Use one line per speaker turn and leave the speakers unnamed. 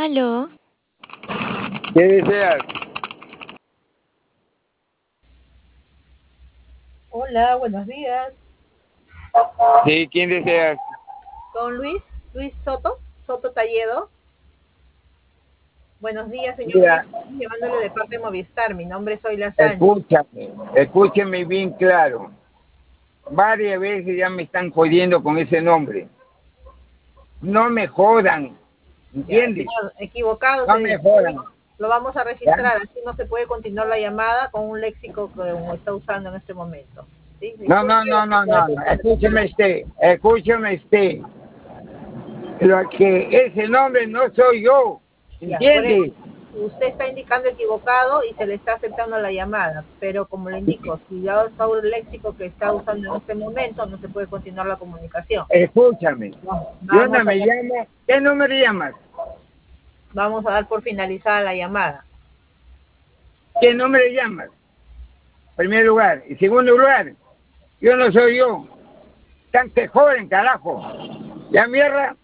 Aló,
¿Qué deseas?
Hola, buenos días.
Sí, ¿quién deseas?
Con Luis Soto, Soto Talledo. Buenos días, señor Luis.
Mira,
Estoy llamándole de parte de Movistar. Mi nombre es Oyla Sánchez.
escúchame bien claro. Varias veces ya me están jodiendo con ese nombre. No me jodan,
Ya,
¿entiendes?
señor, equivocado,
No
se
me
dice.
jodan.
Lo vamos a
¿Ya?
registrar, así no se puede continuar la llamada con un léxico que está usando en este momento. ¿Sí?
No,
Disculpe
no, no, no,
por
no,
esta
no. Escúchame
interrupción.
usted, escúchame usted. Lo que ese nombre no soy yo,
Ya, por eso.
¿entiendes?
Usted está indicando equivocado y se le está aceptando la llamada, pero como le indico, si ya está un léxico que está usando en este momento, no se puede continuar la comunicación.
Escúchame. Yo no
Vamos a,
me llamo. ¿Qué número llamas?
vamos a dar por finalizada la llamada.
¿Qué nombre llamas? Primer lugar. Y segundo lugar, yo no soy yo. Tan que joden, carajo. Ya mierda.